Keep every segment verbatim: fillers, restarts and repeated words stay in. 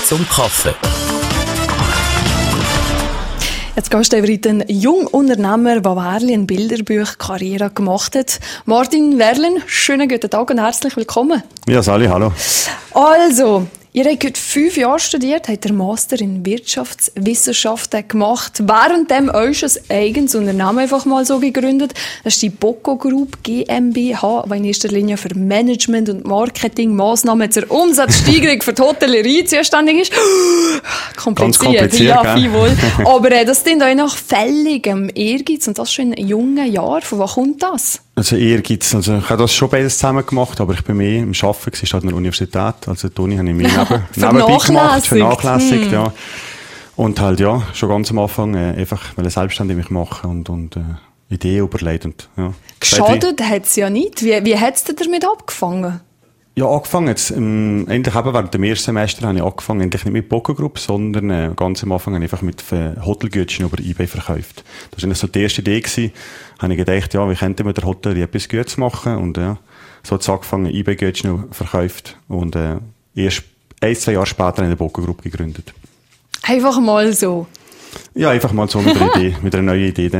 zum Kaffee. Jetzt gehst du über einen jungen Unternehmer, der wirklich eine Bilderbuch-Karriere gemacht hat. Martin Werlen, schönen guten Tag und herzlich willkommen. Ja, Sali, hallo. Also, ihr habt heute fünf Jahre studiert, habt den Master in Wirtschaftswissenschaften gemacht, währenddem euch ein eigenes Unternehmen einfach mal so gegründet. Das ist die Bocco Group GmbH, die in erster Linie für Management- und Marketingmaßnahmen zur Umsatzsteigerung für die Hotellerie zuständig ist. Kompliziert, Ganz kompliziert, ja, viel wohl. Aber äh, das klingt euch nach fälligem Ehrgeiz und das schon in jungen Jahren. Von wo kommt das? Also Ehrgeiz, also ich habe das schon beides zusammen gemacht, aber ich bin mehr im Arbeiten gewesen, statt an der Universität. Also die Uni habe ich mehr neben, nebenbei gemacht, vernachlässigt, hm. ja. Und halt, ja, schon ganz am Anfang äh, einfach selbstständig mich machen und, und äh, Ideen überlegt. Und, ja. Geschadet hat es ja nicht. Wie, wie hat es denn damit angefangen? Ja, angefangen jetzt, ähm, endlich eben während dem ersten Semester habe ich angefangen, endlich nicht mit Bocco Group, sondern äh, ganz am Anfang einfach mit äh, Hotelgütchen über eBay verkauft. Das war eigentlich so die erste Idee gewesen. Habe ich gedacht, ja, wie könnte man der Hotellerie etwas Gutes machen? Und ja, so hat es angefangen, eBay-Gütchen verkauft und äh, erst ein, zwei Jahre später eine Bocco Group gegründet. Einfach mal so? Ja, einfach mal so mit einer Idee, mit einer neuen Idee.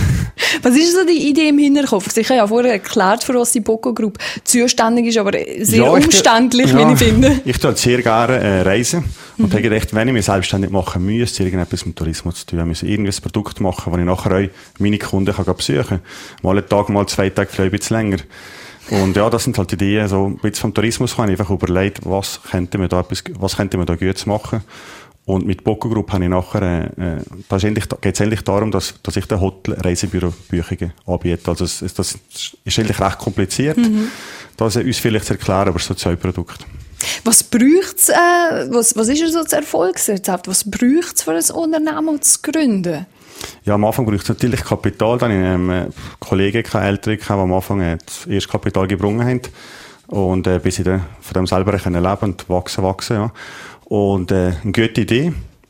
Was ist so die Idee im Hinterkopf? Ich habe ja vorher erklärt, für was die Bocco Group zuständig ist, aber sehr ja, umständlich, ja, wie ich finde. Ich tue sehr gerne äh, reisen und mhm. habe gedacht, wenn ich mich selbstständig machen müsste, irgendetwas mit Tourismus zu tun. Ich muss irgendwie ein Produkt machen, das ich nachher auch meine Kunden kann besuchen kann. Mal einen Tag, mal zwei Tage, vielleicht ein bisschen länger. Und ja, das sind halt Ideen, so ein bisschen vom Tourismus habe ich einfach überlegt, was könnte man da etwas, was könnte man da Gutes machen. Und mit Bocco Group habe ich nachher, äh, da geht es eigentlich darum, dass, dass ich den Hotel Reisebüro-Büchungen anbiete. Also, es, es, das ist eigentlich recht kompliziert, mhm. das uns vielleicht zu erklären, aber so zwei Produkte. Was braucht's, äh, was, was ist so das Erfolgsrezept? Was braucht's für ein Unternehmen zu gründen? Ja, am Anfang braucht es natürlich Kapital. Dann habe ich ähm, Kollegen, Eltern, die am Anfang äh, das erste Kapital gebrungen haben. Und, äh, bis ich dann von dem selber leben können und wachsen, wachsen, ja. Und äh, eine gute Idee.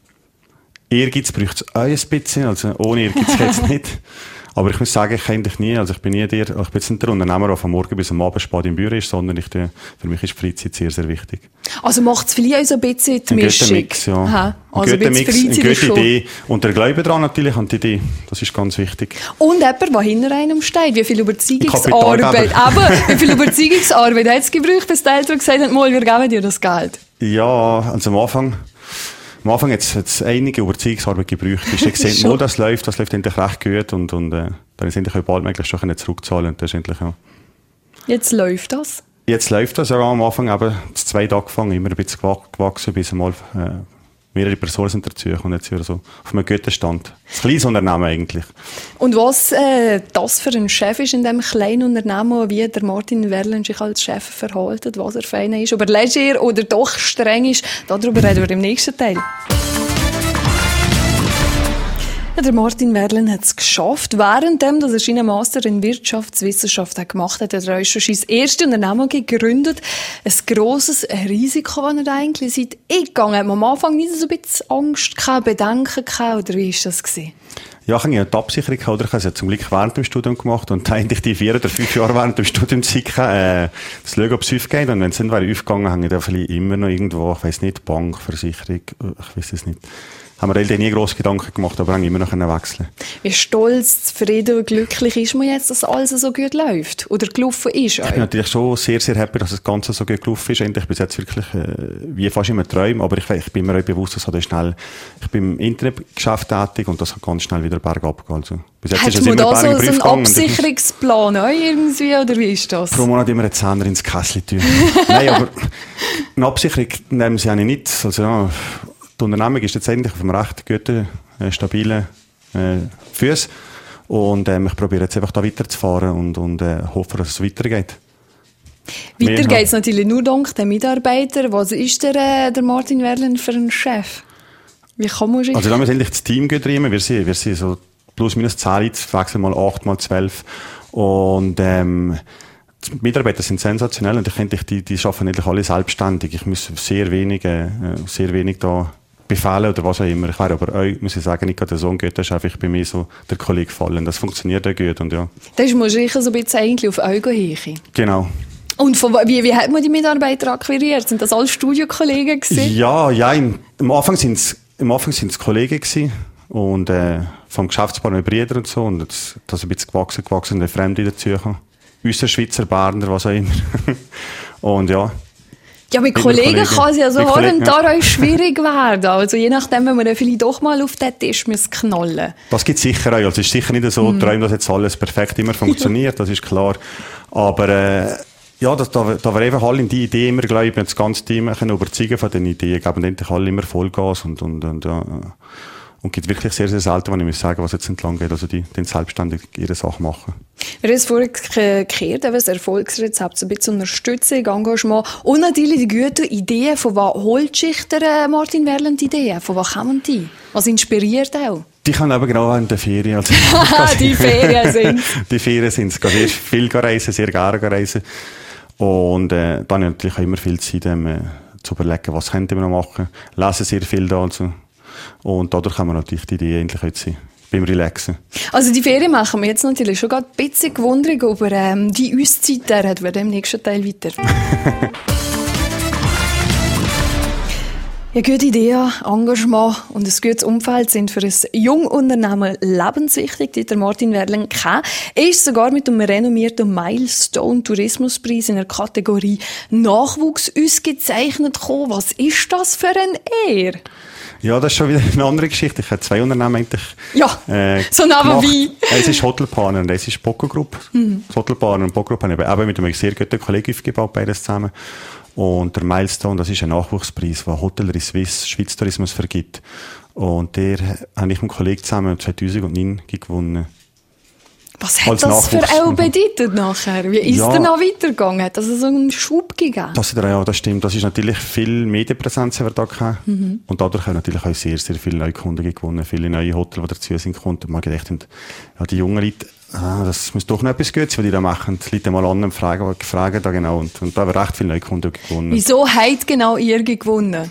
Ehrgeiz braucht es auch ein bisschen, also ohne Ehrgeiz geht es nicht. Aber ich muss sagen, ich eigentlich nie, also ich bin nie der, ich bin jetzt nicht der Unternehmer, der von morgen bis am Abend spät im Büro ist, sondern ich, für mich ist Freizeit sehr, sehr wichtig. Also macht es vielleicht so ein bisschen die Mischung? Ein guter Mix, ja. Aha. Also ein guter Mix, eine gute Idee. Und der Glaube daran natürlich an die Idee. Das ist ganz wichtig. Und jemand, der hinter einem steht. Wie viel Überzeugungsarbeit, aber wie viel Überzeugungsarbeit hat es gebraucht, bis die Eltern gesagt haben, mal, wir geben dir das Geld? Ja, also am Anfang, am Anfang hat es einige Überzeugungsarbeit gebraucht. Ich habe gesehen, wo das läuft, das läuft endlich recht gut und, und äh, dann ist endlich bald möglich schon zurückzahlen und das ist endlich, ja. Jetzt läuft das? Jetzt läuft das, ja, am Anfang eben das zweite angefangen, immer ein bisschen gewachsen, bis einmal äh, mehrere Personen sind dazu und jetzt wieder so auf einem guten Stand. Ein kleines Unternehmen eigentlich. Und was äh, das für ein Chef ist in diesem kleinen Unternehmen, wie der Martin Werlen sich als Chef verhält, was er fein ist, ob er leger oder doch streng ist, darüber reden wir im nächsten Teil. Ja, der Martin Werlen hat es geschafft. Währenddem, dass er seinen Master in Wirtschaftswissenschaften gemacht hat, hat er auch schon sein erstes Unternehmen gegründet. Ein grosses Risiko, das er da eigentlich seit eingegangen hat. Am Anfang nicht so ein bisschen Angst gehabt, Bedenken gehabt, oder wie war das gewesen? Ja, ich habe ja die Absicherung gehabt, oder? Ich habe es ja zum Glück während dem Studium gemacht und eigentlich die vier oder fünf Jahre während dem Studium Zeit äh, das schauen, ob es aufgeht. Und wenn es nicht wäre aufgegangen, habe ich da vielleicht immer noch irgendwo, ich weiss nicht, Bank, Versicherung, ich weiss es nicht. Haben wir eigentlich nie grosse Gedanken gemacht, aber haben immer noch wechseln. Wie stolz, zufrieden und glücklich ist man jetzt, dass alles so gut läuft oder gelaufen ist? Ich bin natürlich schon sehr, sehr happy, dass das Ganze so gut gelaufen ist. Endlich bis jetzt wirklich äh, wie fast immer Träume, aber ich, ich bin mir auch bewusst, dass das schnell, ich bin im Internetgeschäft tätig und das kann ganz schnell wieder bergab gehen. Also, bis jetzt hat ist es man immer da so, Berg so einen Absicherungsplan auch irgendwie, oder wie ist das? Pro Monat immer einen Zehner ins Kästchen tun. Nein, aber eine Absicherung nehmen sie eigentlich nicht. Also, ja, die Unternehmung ist jetzt eigentlich auf einem recht guten, äh, stabilen äh, Fuß. Und ähm, ich probiere jetzt einfach da weiterzufahren und, und äh, hoffe, dass es weitergeht. Weiter geht es natürlich nur dank der Mitarbeiter. Was ist der, äh, der Martin Werlen für ein Chef? Wie kann man sich... Also da haben wir endlich das Team getrieben. Wir sind, wir sind so plus minus zehn, jetzt wechseln mal acht, mal zwölf. Und ähm, die Mitarbeiter sind sensationell und ich denke, die, die arbeiten eigentlich alle selbstständig. Ich muss sehr wenig, äh, sehr wenig da befehlen oder was auch immer. Ich wäre aber auch, muss ich sagen, nicht gerade so ein guter Chef. Ich bin mir so der Kollege gefallen. Das funktioniert auch gut und ja. Das ist man sicher so ein bisschen eigentlich auf Augenhöhe. Genau. Und von, wie, wie hat man die Mitarbeiter akquiriert? Sind das alle Studiokollegen gewesen? Ja, ja, am Anfang sind es, am Anfang sind es Kollegen gewesen. Und, äh, vom Geschäftspartner Brüder und so. Und das, das ist ein bisschen gewachsen, gewachsen, und Fremde dazugekommen. Unser Schweizer Berner, was auch immer. Und ja. Ja, mit Kollegen kann es ja so hier und da auch schwierig werden. Also je nachdem, wenn man dann vielleicht doch mal auf den Tisch muss knallen. Das gibt es sicher auch. Also es ist sicher nicht so mm. träumen, dass jetzt alles perfekt immer funktioniert, das ist klar. Aber äh, ja, das, da, da war einfach alle in die Idee immer, glaube ich, das ganze Team können überzeugen von den Ideen. Geben endlich alle immer Vollgas und, und, und ja. Und gibt wirklich sehr, sehr selten, wenn ich muss sagen, was jetzt entlang geht. Also die, die selbstständig ihre Sache machen. Wir haben es vorhin gekehrt, das Erfolgsrezept, so ein bisschen Unterstützung, Engagement und natürlich die guten Ideen. Von was holt sich der Martin Werlen die Ideen? Von was kommen die? Was inspiriert auch? Die kann eben genau in der Ferien. Also, die Ferien sind Die Ferien sind es. Sehr viel reisen, sehr gerne reisen. Und äh, dann habe ich natürlich auch immer viel Zeit, ähm, zu überlegen, was könnte man noch machen. Lesen sehr viel da. Also. Und dadurch haben wir natürlich die Idee endlich jetzt beim Relaxen. Also die Ferien machen wir jetzt natürlich schon gerade ein bisschen gewundert, aber ähm, die Auszeit, der hat wir im nächsten Teil weiter. Ja, gute Ideen, Engagement und ein gutes Umfeld sind für ein Jungunternehmen lebenswichtig. Dieter Martin Werlen ist sogar mit dem renommierten Milestone Tourismuspreis in der Kategorie Nachwuchs ausgezeichnet gekommen. Was ist das für ein Ehr? Ja, das ist schon wieder eine andere Geschichte. Ich habe zwei Unternehmen eigentlich. Ja, äh, so Namen wie. Es ist Hotelpartner und es ist Bocco Group. Mhm. Das Hotelpartner und Bocco Group haben eben mit einem sehr guten Kollegen aufgebaut, beides zusammen. Und der Milestone, das ist ein Nachwuchspreis, den Hotellerie Suisse, Schweiz Tourismus vergibt. Und der habe ich mit einem Kollegen zusammen zweitausendneun gewonnen. Was hat das für auch bedeutet nachher? Wie ist ja, der noch weitergegangen? Hat das so einen Schub gegeben? Das, ja, das stimmt. Das ist natürlich viel Medienpräsenz, die wir da hatten. Mhm. Und dadurch haben wir natürlich auch sehr, sehr viele neue Kunden gewonnen. Viele neue Hotels, die dazu sind gekommen. Und man gedacht, ja, die jungen Leute, ah, das muss doch noch etwas Gutes, was die da machen. Die Leute mal an und fragen, fragen da genau. Und, und da haben wir recht viele neue Kunden gewonnen. Wieso habt genau ihr gewonnen?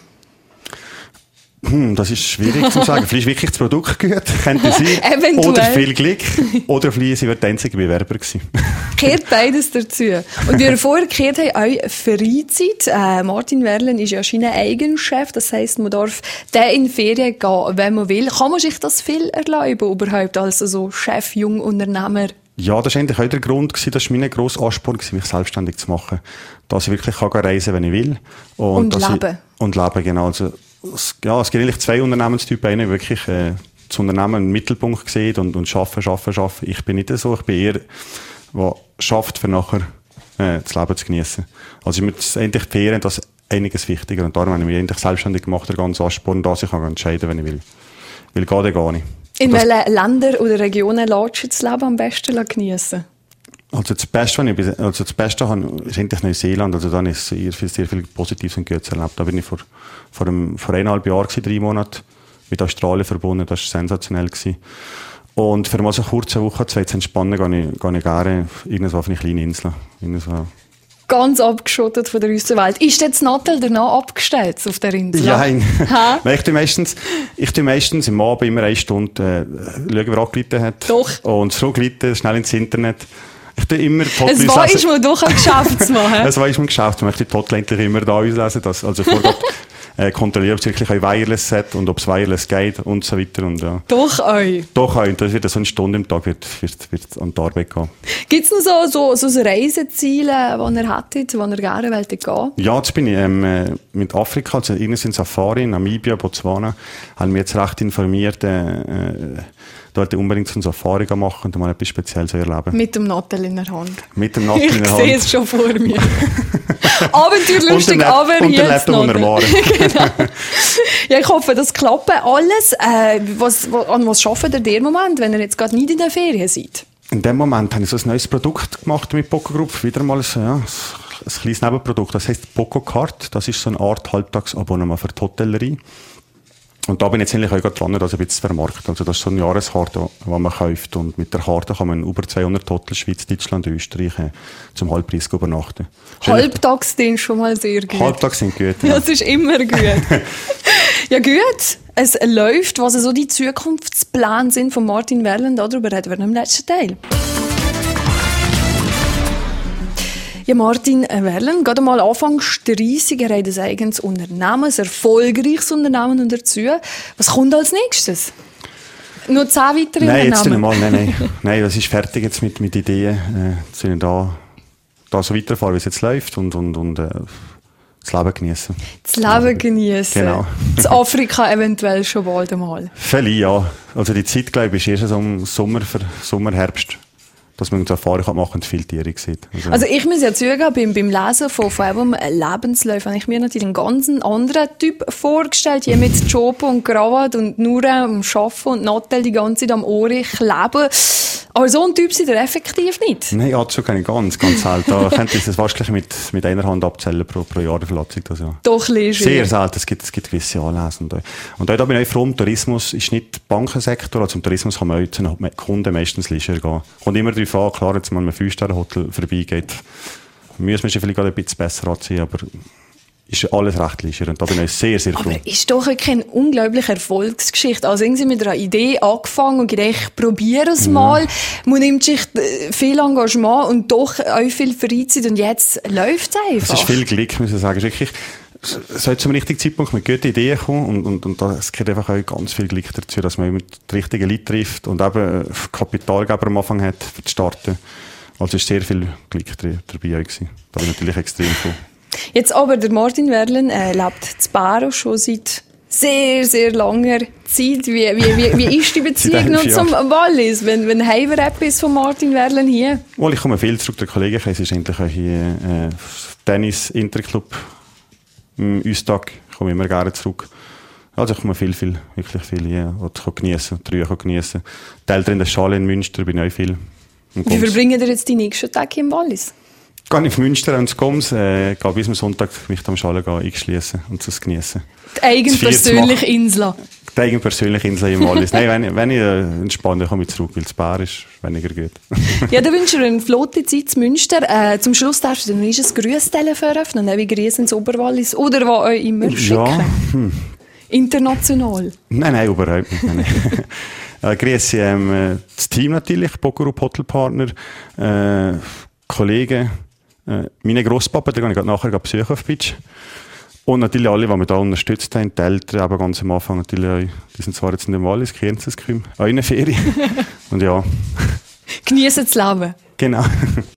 Hm, das ist schwierig zu sagen. Vielleicht wirklich das Produkt gut, könnte sein. Oder viel Glück. Oder vielleicht sind wir die einzigen Bewerber gewesen. Kehrt beides dazu. Und wie wir vorher gehört haben, auch Freizeit. Äh, Martin Werlen ist ja sein Eigenchef. Das heisst, man darf den in Ferien gehen, wenn man will. Kann man sich das viel erlauben überhaupt als so Chef, Jungunternehmer? Ja, das war eigentlich auch der Grund, gewesen, das war mein grosser Ansporn, mich selbstständig zu machen. Dass ich wirklich kann reisen kann, wenn ich will. Und, und leben. Ich, und leben, genau. Also, ja, es gibt eigentlich zwei Unternehmenstypen. Einer wirklich äh, das Unternehmen im Mittelpunkt sieht und, und arbeiten, arbeiten, arbeiten. Ich bin nicht so. Ich bin eher, der schafft, für nachher äh, das Leben zu genießen. Also mir ist endlich die Ferien das einiges wichtiger. Und darum habe ich mich endlich selbstständig gemacht, der ganze Ansporn, dass ich kann entscheiden, wenn ich will. Will gehen, dann gehe ich. In welchen Ländern oder Regionen lässt du das Leben am besten genießen? Also das Beste, wenn ich, also das Beste habe, ist eigentlich Neuseeland. Also dann ist sehr viel, sehr viel Positives und Gutes erlebt. Da bin ich vor, vor, einem, vor eineinhalb Jahren gewesen, drei Monate mit Australien verbunden. Das war sensationell gewesen. Und für mal so eine kurze Woche, zwei zu entspannen, gehe ich, gehe ich gerne irgendwo auf eine kleine Insel. Irgendwo. Ganz abgeschottet von der Außenwelt. Ist jetzt Nattel danach abgestellt auf der Insel? Nein. Nein, ich tue meistens, ich tue meistens im Abend immer eine Stunde äh, schauen, wer angerufen hat. Doch. Und zurückrufen, schnell ins Internet. Ich tue immer die Hotlines lesen. Es war doch ein Geschäft zu machen. Es war ein Geschäft zu machen. Ich tue die Hotline immer da auslesen. Das, also vorher äh, kontrolliere, ob es wirklich ein Wireless hat und ob es Wireless geht und so weiter. Und, ja. Doch euch? Doch euch. Und das wird so eine Stunde im Tag wird, wird, wird an die Arbeit gehen. Gibt es noch so, so, so Reiseziele, die ihr hattet, wo ihr gerne wollt gehen? Ja, jetzt bin ich ähm, mit Afrika, also irgendwas in Safari, Namibia, Botswana, haben wir jetzt recht informiert, äh, dort unbedingt so eine Safari machen und mal etwas Spezielles erleben. Mit dem Nattel in der Hand. Mit dem Nattel in der Hand. Ich sehe es schon vor mir. Abenteuerlustig, aber und jetzt noch. Genau. Ja, ich hoffe, das klappt alles. Äh, was, an was arbeitet ihr in dem Moment, wenn ihr jetzt gerade nicht in der Ferien seid? In dem Moment habe ich so ein neues Produkt gemacht mit Bocco Group. Wieder mal ein, ja, ein kleines Nebenprodukt. Das heisst Bocco Card. Das ist so eine Art Halbtagsabonnement für die Hotellerie. Und da bin ich jetzt eigentlich auch gerade dran, das ein bisschen zu vermarkten. Also das ist so eine Jahreskarte, die man kauft. Und mit der Karte kann man in über zweihundert Hotels, Schweiz, Deutschland, Österreich, äh, zum Halbpreis übernachten. Halbtagsdienst schon mal sehr gut. Halbtags sind gut, ja. Das ist immer gut. Ja gut, es läuft. Was so die Zukunftspläne sind von Martin Werlen, darüber reden wir im letzten Teil. Ja, Martin Werlen, gerade mal Anfangs dreißig, er hat ein eigenes Unternehmen, ein erfolgreiches Unternehmen und dazu. Was kommt als nächstes? Nur zehn weitere nein, jetzt Unternehmen? mal, nein, nein, nein, das ist fertig jetzt mit, mit Ideen. Äh, sollen da, da so weiterfahren, wie es jetzt läuft und, und, und äh, das Leben genießen. Das Leben genießen. Genau. Das Afrika eventuell schon bald einmal. Vielleicht, ja. Also die Zeit, glaube ich, ist erst so im Sommer, für Sommer, Herbst, dass man so Erfahrung machen und viele Tiere sieht. Also, also ich muss ja zugeben, beim, beim Lesen von, von eben Lebensläufen habe ich mir natürlich einen ganz anderen Typ vorgestellt. Hier mit Job und Krawatte und nur am Arbeiten und Nattel die ganze Zeit am Ohr leben. Aber so ein Typ seid ihr effektiv nicht. Nein, Anzug kann ich ganz, ganz selten. Da könnte ich das fast gleich mit, mit einer Hand abzählen pro, pro Jahr, die Verlassung. Das, ja. Doch, leger. Sehr selten. Es gibt, es gibt gewisse Anlässe. Und, und da bin ich auch froh, im Tourismus ist nicht der Bankensektor, also im Tourismus kann man auch zu den Kunden meistens leisure gehen. Kommt immer darauf an, klar, jetzt, wenn man einem Fünf-Sterne-Hotel vorbeigeht, müssen wir schon vielleicht ein bisschen besser anziehen, aber ist alles recht leisure. Und da bin ich sehr, sehr froh. Aber ist doch wirklich eine unglaubliche Erfolgsgeschichte. Also irgendwie mit einer Idee angefangen und gedacht, ich probiere es mal. Ja. Man nimmt sich viel Engagement und doch auch viel Freizeit und jetzt läuft es einfach. Es ist viel Glück, muss ich sagen. Es ist wirklich, es sollte zum richtigen Zeitpunkt mit guten Ideen kommen und, und, und da, es gehört einfach auch ganz viel Glück dazu, dass man mit den richtigen Leuten trifft und eben Kapitalgeber am Anfang hat, für zu starten. Also ist sehr viel Glück dabei gewesen. Da bin ich natürlich extrem froh. Jetzt aber, der Martin Werlen äh, lebt in Baro schon seit sehr, sehr langer Zeit. Wie, wie, wie, wie ist die Beziehung noch zum Wallis, wenn, wenn haben wir etwas von Martin Werlen hier? Well, ich komme viel zurück, der Kollege, es ist endlich auch hier äh, Tennis Interclub im Üstag, ich komme immer gerne zurück. Also ich komme viel, viel, wirklich viel hier, was ich geniessen, die Ruhe geniessen. Die Eltern in der Schale in Münster bin ich auch viel. Wie verbringen ihr jetzt die nächsten Tage im Wallis? Gehe ich auf Münster und Goms, äh, gehe bis am Sonntag mich am Schale einschliessen und das geniessen. Die eigene persönliche Insel. Die eigene persönliche Insel im Wallis. Nein, wenn ich, wenn ich äh, entspanne, komme ich zurück, weil das Bär ist weniger gut. Ja, dann wünsche ich dir eine flotte Zeit in Münster. Äh, zum Schluss darfst du dir noch ein Grüßtelefon veröffnen, wie Grüße ins Oberwallis oder was auch immer schicken. Ja. Hm. International. Nein, nein, überhaupt nicht. Nein, nein. äh, Grüße ähm, das Team natürlich, Bokerup Hotelpartner, äh, Kollegen, äh, meine Grosspapa, den gehe ich nachher besuchen auf Beach. Und natürlich alle, die mich da unterstützt haben, die Eltern, aber ganz am Anfang natürlich auch, die sind zwar jetzt in dem Wallis, Kienzesküm, auch in der Ferien. Und ja. Genießen das Leben. Genau.